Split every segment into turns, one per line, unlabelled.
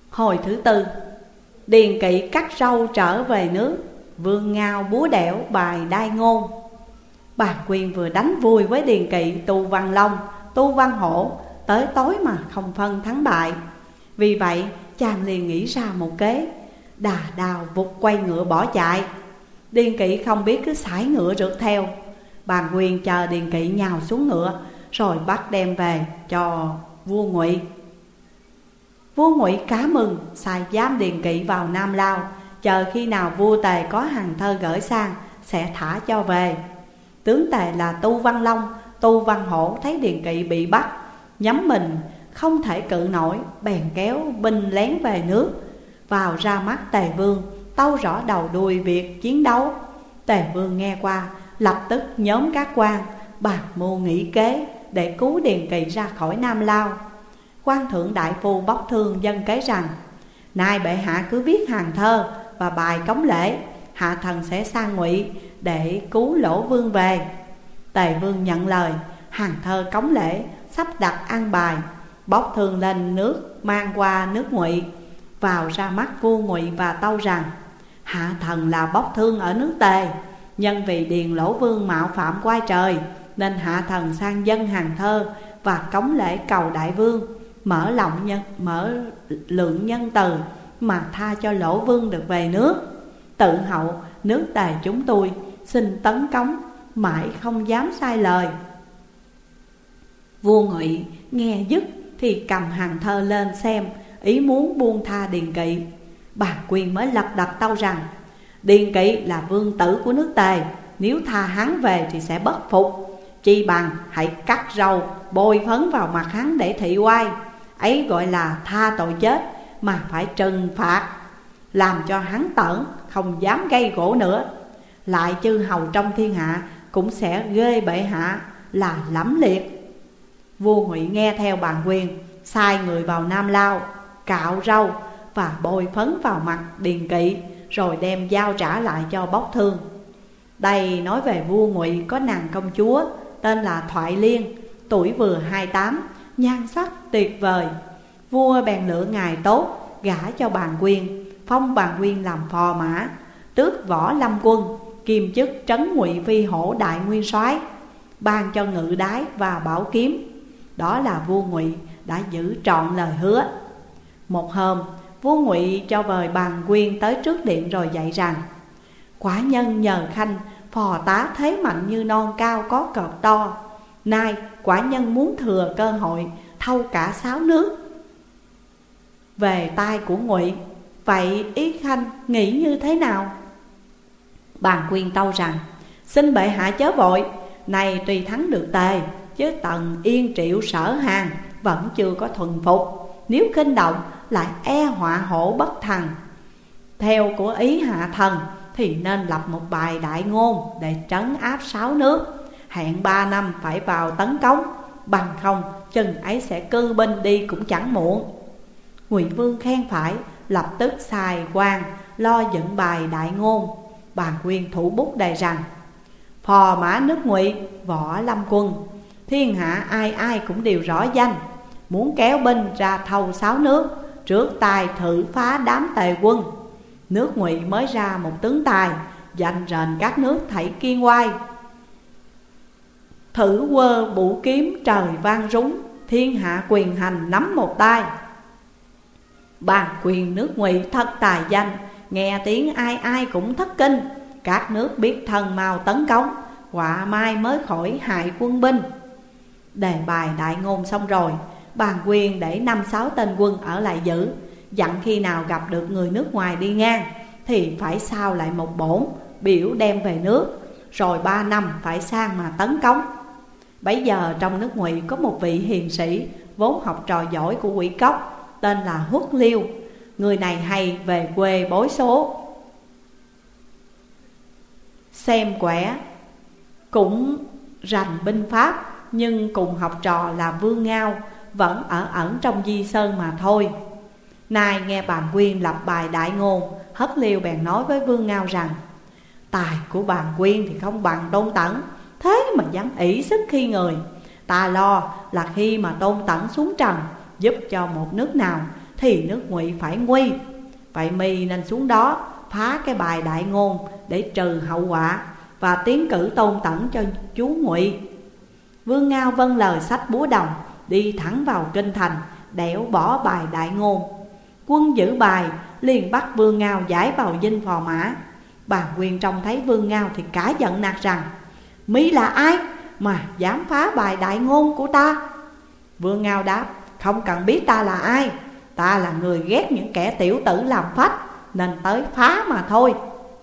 Hồi thứ tư, Điền Kỵ cắt râu trở về nước, Vương Ngao búa đẽo bài đai ngôn. Bàn Quyên vừa đánh vui với Điền Kỵ tu Văn Long, tu Văn Hổ, tới tối mà không phân thắng bại. Vì vậy chàng liền nghĩ ra một kế, đà đào vụt quay ngựa bỏ chạy. Điền Kỵ không biết cứ sải ngựa rượt theo. Bàn Quyên chờ Điền Kỵ nhào xuống ngựa, rồi bắt đem về cho vua Ngụy. Vua Ngụy cá mừng, sai giám Điền Kỵ vào Nam Lao, chờ khi nào vua Tề có hàng thơ gửi sang sẽ thả cho về. Tướng Tề là tu Văn Long, tu Văn Hổ thấy Điền Kỵ bị bắt, nhắm mình không thể cự nổi, bèn kéo binh lén về nước. Vào ra mắt Tề Vương, tâu rõ đầu đuôi việc chiến đấu. Tề Vương nghe qua, lập tức nhóm các quan bàn mưu nghĩ kế để cứu Điền Kỵ ra khỏi Nam Lao. Quan thượng đại phu Bóc Thương dân kế rằng: nay bệ hạ cứ viết hàng thơ và bài cống lễ, hạ thần sẽ sang Ngụy để cứu Lỗ Vương về. Tề Vương nhận lời, hàng thơ cống lễ sắp đặt an bài. Bóc Thương lên nước mang qua nước Ngụy, vào ra mắt vua Ngụy và tâu rằng: hạ thần là Bóc Thương ở nước Tề, nhân vì Điền Lỗ Vương mạo phạm quai trời, nên hạ thần sang dân hàng thơ và cống lễ cầu đại vương mở lượng nhân từ mà tha cho Lỗ Vương được về nước. Tự hậu nước Tề chúng tôi xin tấn cống, mãi không dám sai lời. Vua Ngụy nghe dứt thì cầm hàng thơ lên xem, ý muốn buông tha Điền Kỵ. Bàn Quyên mới lật đật tâu rằng: Điền Kỵ là vương tử của nước Tề, nếu tha hắn về thì sẽ bất phục. Chi bằng hãy cắt râu bôi phấn vào mặt hắn để thị oai, ấy gọi là tha tội chết mà phải trừng phạt, làm cho hắn tởn không dám gây gỗ nữa. Lại chư hầu trong thiên hạ cũng sẽ ghê bệ hạ là lẫm liệt. Vua Ngụy nghe theo Bàn Quyên, sai người vào Nam Lao cạo râu và bôi phấn vào mặt Điền Kỵ, rồi đem giao trả lại cho Bóc Thương. Đây nói về vua Ngụy có nàng công chúa tên là Thoại Liên, tuổi vừa 28, nhan sắc tuyệt vời. Vua bèn lựa ngày tốt gả cho Bàn Quyên, phong Bàn Quyên làm phò mã, tước võ lâm quân, kiêm chức trấn Ngụy Phi Hổ đại nguyên soái, ban cho ngự đái và bảo kiếm. Đó là vua Ngụy đã giữ trọn lời hứa. Một hôm, vua Ngụy cho vời Bàn Quyên tới trước điện rồi dạy rằng: quả nhân nhờ khanh phò tá thế mạnh như non cao có cọp to. Nay quả nhân muốn thừa cơ hội thâu cả 6 nước về tay của Ngụy, vậy ý khanh nghĩ như thế nào? Bàn Quyên tâu rằng: xin bệ hạ chớ vội, này tuy thắng được Tề, chứ Tần Yên Triệu Sở Hàn vẫn chưa có thuần phục. Nếu kinh động lại e họa hổ bất thần. Theo của ý hạ thần thì nên lập một bài đại ngôn để trấn áp 6 nước, hẹn 3 năm phải vào tấn công, bằng không chừng ấy sẽ cư binh đi cũng chẳng muộn. Ngụy Vương khen phải, lập tức sai quan lo dựng bài đại ngôn. Bàn Quyên thủ bút đề rằng: phò mã nước Ngụy võ lâm quân, thiên hạ ai ai cũng đều rõ danh. Muốn kéo binh ra thâu 6 nước, trước tài thử phá đám Tề quân. Nước Ngụy mới ra một tướng tài, danh rền các nước thảy kiên oai. Thử quơ bụ kiếm trời vang rúng, thiên hạ quyền hành nắm một tay. Bàn Quyên nước Ngụy thật tài danh, nghe tiếng ai ai cũng thất kinh. Các nước biết thần mau tấn công, họa mai mới khỏi hại quân binh. Đề bài đại ngôn xong rồi, Bàn Quyên để 5-6 tên quân ở lại giữ, dặn khi nào gặp được người nước ngoài đi ngang thì phải sao lại một bổn, biểu đem về nước, rồi 3 năm phải sang mà tấn công. Bấy giờ trong nước Ngụy có một vị hiền sĩ vốn học trò giỏi của Quỷ Cốc, tên là Huất Liêu. Người này hay về quê bối số, xem quẻ, cũng rành binh pháp, nhưng cùng học trò là Vương Ngao vẫn ở ẩn trong Di Sơn mà thôi. Nay nghe Bàn Quyên lập bài đại ngôn, Hất Liêu bèn nói với Vương Ngao rằng: tài của Bàn Quyên thì không bằng Tôn Tẩn, thế mà dám ỷ sức khi người. Ta lo là khi mà Tôn Tẩn xuống trần giúp cho một nước nào thì nước Ngụy phải nguy. Vậy mi nên xuống đó phá cái bài đại ngôn để trừ hậu quả, và tiến cử Tôn Tẩn cho chú Ngụy. Vương Ngao vâng lời xách búa đồng, đi thẳng vào kinh thành, đẽo bỏ bài đại ngôn. Quân giữ bài liền bắt Vương Ngao giải vào dinh phò mã. Bàn Quyên trông thấy Vương Ngao thì cả giận nạt rằng: "Mi là ai mà dám phá bài đại ngôn của ta?" Vương Ngao đáp: "Không cần biết ta là ai, ta là người ghét những kẻ tiểu tử làm phách, nên tới phá mà thôi."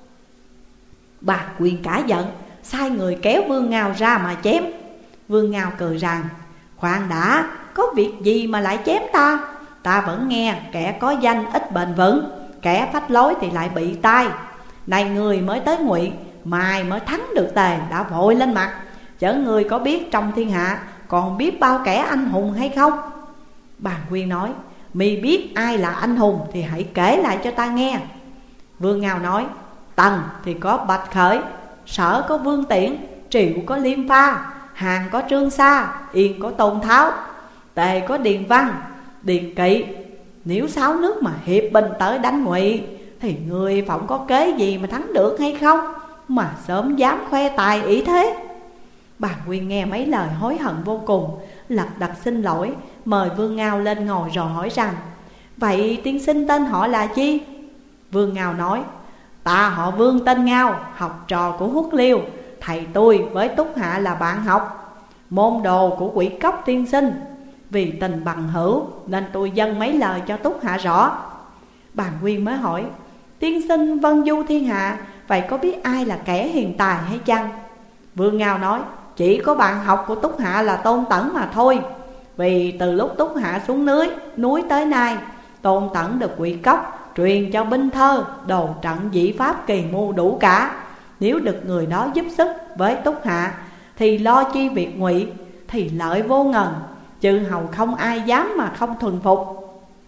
Bàn Quyên cả giận, sai người kéo Vương Ngao ra mà chém. Vương Ngao cười rằng: "Khoan đã, có việc gì mà lại chém ta? Ta vẫn nghe kẻ có danh ít bền vững, kẻ phách lối thì lại bị tai. Này người mới tới Ngụy, mai mới thắng được Tề đã vội lên mặt. Chớ người có biết trong thiên hạ còn biết bao kẻ anh hùng hay không?" Bàn Quyên nói: "Mi biết ai là anh hùng thì hãy kể lại cho ta nghe." Vương Ngao nói: "Tần thì có Bạch Khởi, Sở có Vương Tiễn, Triệu có Liêm Pha, Hàn có Trương Sa, Yên có Tôn Tháo, Tề có Điền Văn, Điền Kỵ. Nếu 6 nước mà hiệp binh tới đánh Ngụy thì người phỏng có kế gì mà thắng được hay không, mà sớm dám khoe tài ý thế?" Bàn Quyên nghe mấy lời hối hận vô cùng, lật đật xin lỗi, mời Vương Ngao lên ngồi rồi hỏi rằng: "Vậy tiên sinh tên họ là chi?" Vương Ngao nói: "Ta họ Vương tên Ngao, học trò của Huất Liêu. Thầy tôi với Túc Hạ là bạn học, môn đồ của Quỷ Cốc tiên sinh. Vì tình bằng hữu nên tôi dâng mấy lời cho Túc Hạ rõ." Bàn Quyên mới hỏi: "Tiên sinh vân du thiên hạ, vậy có biết ai là kẻ hiền tài hay chăng?" Vương Ngao nói: "Chỉ có bạn học của Túc Hạ là Tôn Tẩn mà thôi. Vì từ lúc Túc Hạ xuống núi tới nay, Tôn Tẩn được Quỷ Cốc truyền cho binh thơ, đồ trận dĩ pháp kỳ mưu đủ cả. Nếu được người đó giúp sức với Túc Hạ thì lo chi việc Ngụy, thì lợi vô ngần, chư hầu không ai dám mà không thuần phục."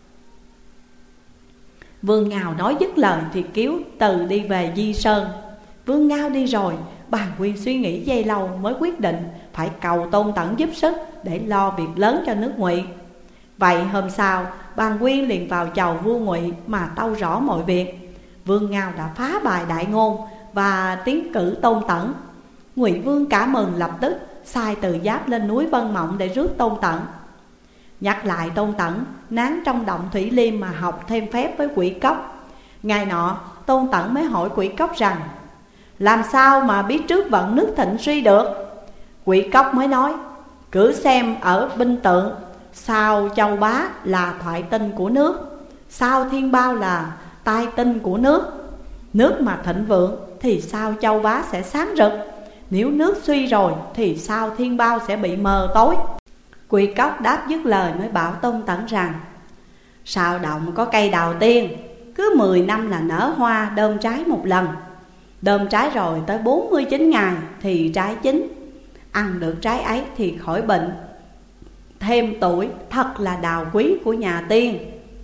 Vương Ngao nói dứt lời thì kéo từ đi về Di Sơn. Vương Ngao đi rồi, Bàn Quyên suy nghĩ giây lâu mới quyết định phải cầu Tôn Tẩn giúp sức để lo việc lớn cho nước Ngụy. Vậy hôm sau, Bàn Quyên liền vào chầu vua Ngụy mà tâu rõ mọi việc. Vương Ngao đã phá bài đại ngôn và tiến cử Tôn Tẩn. Ngụy Vương cả mừng, lập tức sai Từ Giáp lên núi Vân Mộng để rước Tôn Tẩn. Nhắc lại Tôn Tẩn nán trong động Thủy Liêm mà học thêm phép với Quỷ Cốc. Ngày nọ Tôn Tẩn mới hỏi Quỷ Cốc rằng: "Làm sao mà biết trước vận nước thịnh suy được?" Quỷ Cốc mới nói: "Cứ xem ở binh tượng, sao Châu Bá là thoại tinh của nước, sao Thiên Bao là tai tinh của nước. Nước mà thịnh vượng thì sao Châu Bá sẽ sáng rực, nếu nước suy rồi thì sao Thiên Bao sẽ bị mờ tối." Quỷ Cốc đáp dứt lời mới bảo Tôn Tẩn rằng: "Sao động có cây đào tiên, cứ 10 năm là nở hoa đơm trái một lần. Đơm trái rồi tới 49 ngày thì trái chín. Ăn được trái ấy thì khỏi bệnh, thêm tuổi, thật là đào quý của nhà tiên.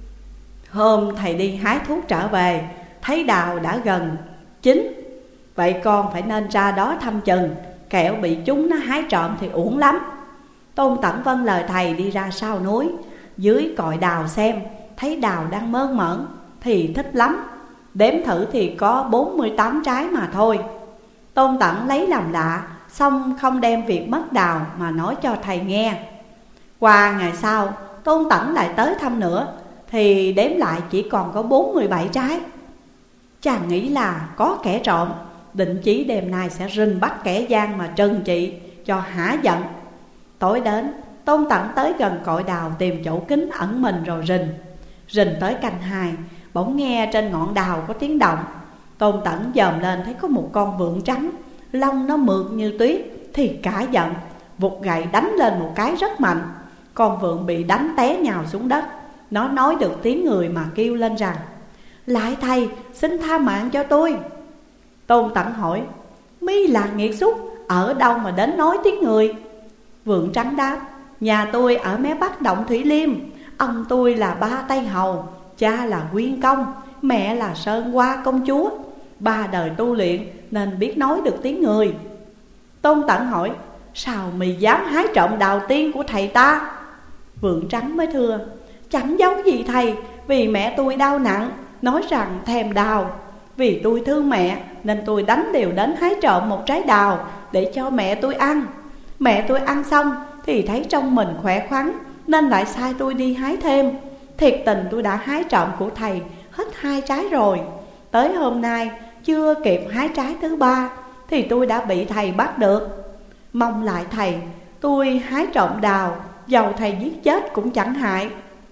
Hôm thầy đi hái thuốc trở về, thấy đào đã gần chín. Vậy con phải nên ra đó thăm chừng, kẻo bị chúng nó hái trộm thì uổng lắm." Tôn Tẩn vâng lời thầy đi ra sau núi, dưới cội đào xem, thấy đào đang mơn mởn thì thích lắm. Đếm thử thì có 48 trái mà thôi. Tôn Tẩn lấy làm lạ, xong không đem việc mất đào mà nói cho thầy nghe. Qua ngày sau, Tôn Tẩn lại tới thăm nữa, thì đếm lại chỉ còn có 47 trái. Chàng nghĩ là có kẻ trộm, định chí đêm nay sẽ rình bắt kẻ gian mà trừng trị cho hả giận. Tối đến, Tôn Tẩn tới gần cội đào tìm chỗ kín ẩn mình rồi rình. Rình tới canh 2, bỗng nghe trên ngọn đào có tiếng động. Tôn Tẩn dòm lên thấy có một con vượn trắng, lông nó mượt như tuyết, thì cả giận, vụt gậy đánh lên một cái rất mạnh. Con vượn bị đánh té nhào xuống đất. Nó nói được tiếng người mà kêu lên rằng: "Lại thầy, xin tha mạng cho tôi." Tôn Tẩn hỏi: "Mi là nghiệt xúc, ở đâu mà đến nói tiếng người?" Vượn trắng đáp: "Nhà tôi ở mé bắc động Thủy Liêm. Ông tôi là Ba Tây Hầu, cha là Quyên Công, mẹ là Sơn Hoa công chúa. 3 đời tu luyện nên biết nói được tiếng người." Tôn Tẩn hỏi: "Sao mày dám hái trộm đào tiên của thầy ta?" Vượn trắng mới thưa: "Chẳng giấu gì thầy, vì mẹ tôi đau nặng, nói rằng thèm đào. Vì tôi thương mẹ nên tôi đánh đều đến hái trộm một trái đào để cho mẹ tôi ăn. Mẹ tôi ăn xong thì thấy trong mình khỏe khoắn nên lại sai tôi đi hái thêm. Thiệt tình tôi đã hái trộm của thầy hết 2 trái rồi. Tới hôm nay chưa kịp hái trái thứ 3 thì tôi đã bị thầy bắt được. Mong lại thầy, tôi hái trộm đào, dầu thầy giết chết cũng chẳng hại.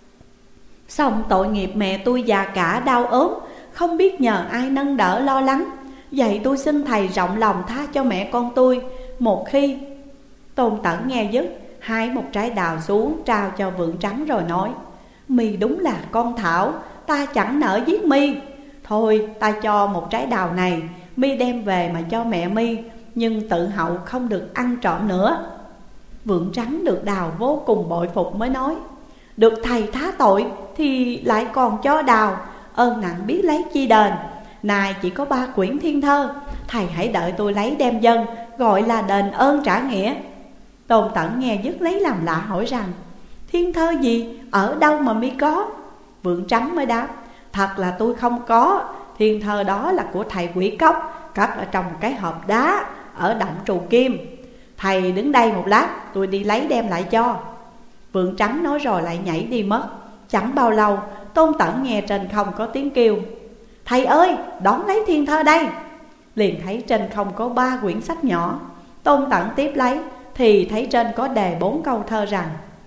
Xong tội nghiệp mẹ tôi già cả đau ốm, không biết nhờ ai nâng đỡ lo lắng. Vậy tôi xin thầy rộng lòng tha cho mẹ con tôi một khi. Tôn Tẩn nghe dứt, hái một trái đào xuống trao cho Vượng Trắng rồi nói: Mi đúng là con thảo, ta chẳng nỡ giết Mi. Thôi ta cho một trái đào này, Mi đem về mà cho mẹ Mi, nhưng tự hậu không được ăn trộm nữa. Vượng Trắng được đào vô cùng bội phục mới nói: Được thầy thá tội thì lại còn cho đào, ơn nặng biết lấy chi đền. Này chỉ có 3 quyển thiên thơ, thầy hãy đợi tôi lấy đem dâng, gọi là đền ơn trả nghĩa. Tôn Tẩn nghe dứt lấy làm lạ hỏi rằng: Thiên thơ gì, ở đâu mà Mi có? Vượng Trắng mới đáp: Thật là tôi không có, thiên thơ đó là của thầy Quỷ Cốc, cất ở trong một cái hộp đá ở động Trù Kim. Thầy đứng đây một lát, tôi đi lấy đem lại cho. Vượng Trắng nói rồi lại nhảy đi mất. Chẳng bao lâu, Tôn Tẩn nghe trên không có tiếng kêu: Thầy ơi, đón lấy thiên thơ đây. Liền thấy trên không có 3 quyển sách nhỏ. Tôn Tẩn tiếp lấy thì thấy trên có đề 4 câu thơ rằng: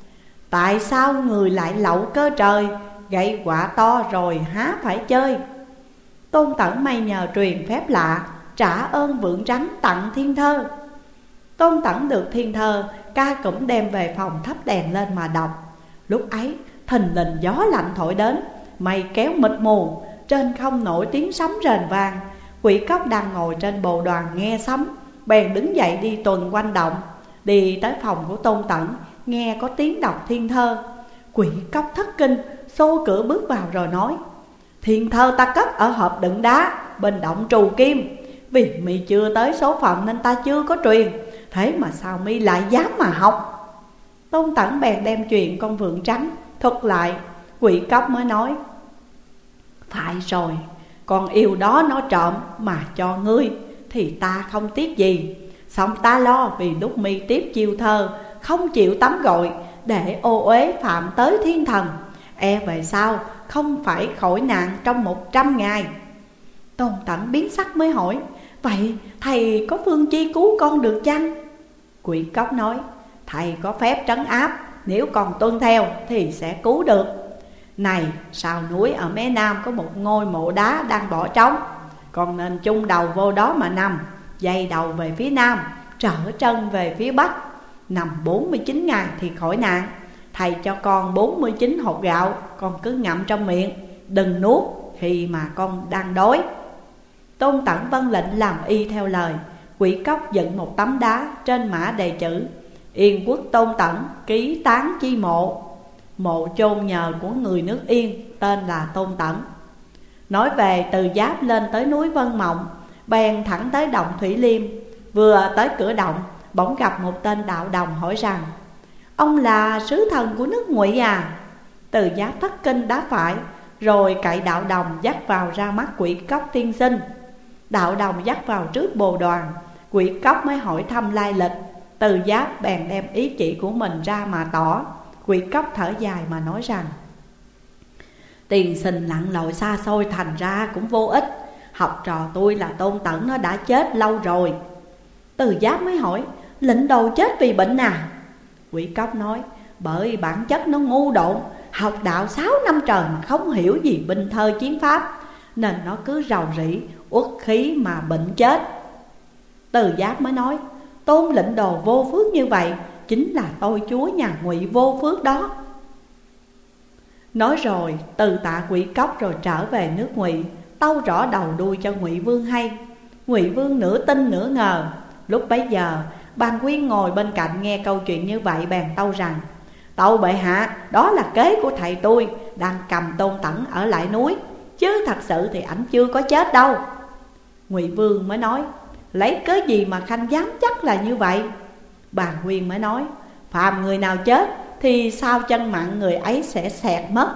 Tại sao người lại lậu cơ trời, gậy quả to rồi há phải chơi. Tôn Tẩn may nhờ truyền phép lạ, trả ơn Vượng Trắng tặng thiên thơ. Tôn Tẩn được thiên thơ, ca cũng đem về phòng thắp đèn lên mà đọc. Lúc ấy thình lình gió lạnh thổi đến, mây kéo mịt mù, trên không nổi tiếng sấm rền vang. Quỷ Cốc đang ngồi trên bồ đoàn nghe sấm, bèn đứng dậy đi tuần quanh động. Đi tới phòng của Tôn Tẩn, nghe có tiếng đọc thiên thơ. Quỷ Cốc thất kinh, xô cửa bước vào rồi nói: Thiên thơ ta cất ở hộp đựng đá bên động Trù Kim. Vì Mi chưa tới số phận nên ta chưa có truyền, thế mà sao Mi lại dám mà học? Tôn Tẩn bèn đem chuyện con Vượng Trắng thuật lại. Quỷ Cốc mới nói: Phải rồi, con yêu đó nó trộm mà cho ngươi thì ta không tiếc gì. Xong ta lo vì lúc Mi tiếp chiêu thơ không chịu tắm gội, để ô uế phạm tới thiên thần, e về sau không phải khỏi nạn trong 100 ngày. Tôn Tẩn biến sắc mới hỏi: Vậy thầy có phương chi cứu con được chăng? Quỷ Cốc nói: Thầy có phép trấn áp, nếu còn tuân theo thì sẽ cứu được. Này, sau núi ở mé nam có một ngôi mộ đá đang bỏ trống, con nên chung đầu vô đó mà nằm, dây đầu về phía nam, trở chân về phía bắc. Nằm 49 ngày thì khỏi nạn. Thầy cho con 49 hột gạo, con cứ ngậm trong miệng, đừng nuốt khi mà con đang đói. Tôn Tẩn vâng lệnh làm y theo lời. Quỷ Cốc dựng một tấm đá, trên mã đề chữ: Yên Quốc Tôn Tẩn ký tán chi mộ. Mộ chôn nhờ của người nước Yên, tên là Tôn Tẩn. Nói về từ Giáp lên tới núi Vân Mộng, bèn thẳng tới động Thủy Liêm. Vừa tới cửa động, bỗng gặp một tên đạo đồng hỏi rằng: Ông là sứ thần của nước Ngụy à? Từ Giáp thất kinh đáp phải, rồi cậy đạo đồng dắt vào ra mắt Quỷ Cốc tiên sinh. Đạo đồng dắt vào trước bồ đoàn, Quỷ Cốc mới hỏi thăm lai lịch. Từ Giáp bèn đem ý chỉ của mình ra mà tỏ. Quỷ Cốc thở dài mà nói rằng: Tiền sinh lặn lội xa xôi, thành ra cũng vô ích. Học trò tôi là Tôn Tẩn nó đã chết lâu rồi. Từ Giáp mới hỏi: Lệnh đồ chết vì bệnh à? Quỷ Cốc nói: Bởi bản chất nó ngu độn, học đạo 6 năm trời mà không hiểu gì binh thơ chiến pháp, nên nó cứ rầu rĩ uất khí mà bệnh chết. Từ Giáp mới nói: Tôn lệnh đồ vô phước như vậy chính là tôi chúa nhà Ngụy vô phước đó. Nói rồi từ tạ Quỷ Cốc rồi trở về nước Ngụy, tâu rõ đầu đuôi cho Ngụy Vương hay. Ngụy Vương nửa tin nửa ngờ. Lúc bấy giờ Bàn Quyên ngồi bên cạnh nghe câu chuyện như vậy, bèn tâu rằng: Tâu bệ hạ, đó là kế của thầy tôi, đang cầm Tôn Tẩn ở lại núi, chứ thật sự thì ảnh chưa có chết đâu. Ngụy Vương mới nói: Lấy cớ gì mà khanh dám chắc là như vậy? Bàn Quyên mới nói: Phàm người nào chết thì sao chân mạng người ấy sẽ xẹt mất.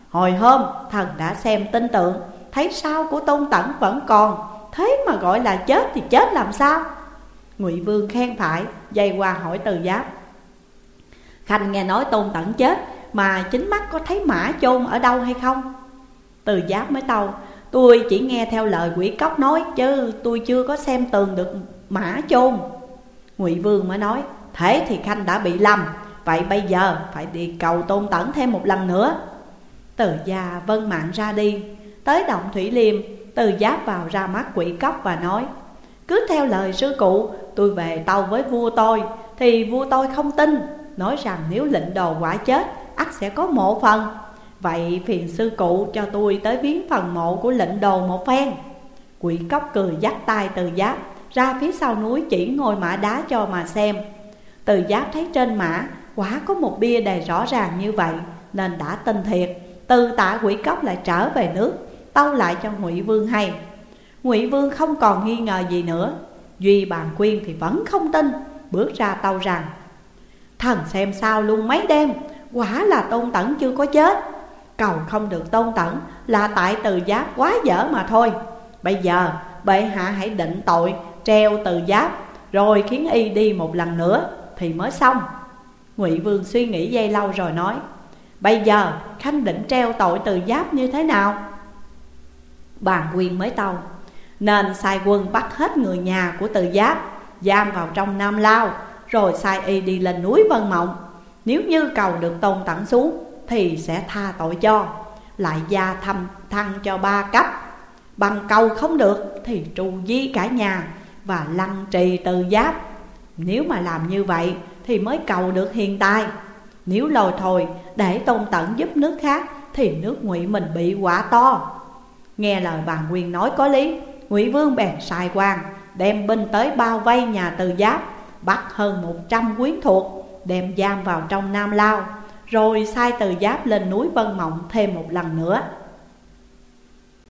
Hồi hôm thần đã xem tinh tượng, thấy sao của Tôn Tẩn vẫn còn, thế mà gọi là chết thì chết làm sao? Ngụy Vương khen phải, dây qua hỏi Từ Giáp: Khanh nghe nói Tôn Tẩn chết mà chính mắt có thấy mã chôn ở đâu hay không? Từ Giáp mới tâu: Tôi chỉ nghe theo lời quỷ cốc nói, chứ tôi chưa có xem tường được mã chôn. Ngụy Vương mới nói: Thế thì Khanh đã bị lầm, vậy bây giờ phải đi cầu Tôn Tẩn thêm một lần nữa. Từ Gia vâng mạng ra đi. Tới động Thủy Liêm, Từ Giáp vào ra mắt quỷ cốc và nói: Cứ theo lời sư cụ, tôi về tâu với vua tôi, thì vua tôi không tin, nói rằng nếu lệnh đồ quả chết, ắt sẽ có mộ phần. Vậy phiền sư cụ cho tôi tới viếng phần mộ của lệnh đồ một phen. Quỷ cốc cười dắt tay Từ Giáp ra phía sau núi chỉ ngôi mã đá cho mà xem. Từ Giáp thấy trên mã quả có một bia đề rõ ràng như vậy, nên đã tin thiệt. Từ tạ quỷ cốc lại trở về nước, tâu lại cho Ngụy Vương hay. Ngụy Vương không còn nghi ngờ gì nữa. Duy Bàn Quyên thì vẫn không tin, bước ra tâu rằng: Thần xem sao luôn mấy đêm, quả là Tôn Tẩn chưa có chết. Cầu không được Tôn Tẩn là tại Từ Giáp quá dở mà thôi. Bây giờ bệ hạ hãy định tội treo Từ Giáp, rồi khiến y đi một lần nữa thì mới xong. Ngụy Vương suy nghĩ giây lâu rồi nói: Bây giờ Khanh định treo tội Từ Giáp như thế nào? Bàn Quyên mới tâu: Nên sai quân bắt hết người nhà của Từ Giáp, giam vào trong Nam Lao, rồi sai y đi lên núi Vân Mộng. Nếu như cầu được Tôn Tẩn xuống thì sẽ tha tội cho, lại gia thăng cho 3 cấp. Bằng cầu không được thì trù di cả nhà và lăng trì Từ Giáp. Nếu mà làm như vậy thì mới cầu được hiền tài. Nếu lôi thôi để Tôn Tẩn giúp nước khác thì nước Ngụy mình bị quả to. Nghe lời Bàn Quyên nói có lý, Ngụy Vương bèn sai quan đem binh tới bao vây nhà Từ Giáp, bắt hơn 100 quyến thuộc, đem giam vào trong Nam Lao, rồi sai Từ Giáp lên núi Vân Mộng thêm một lần nữa.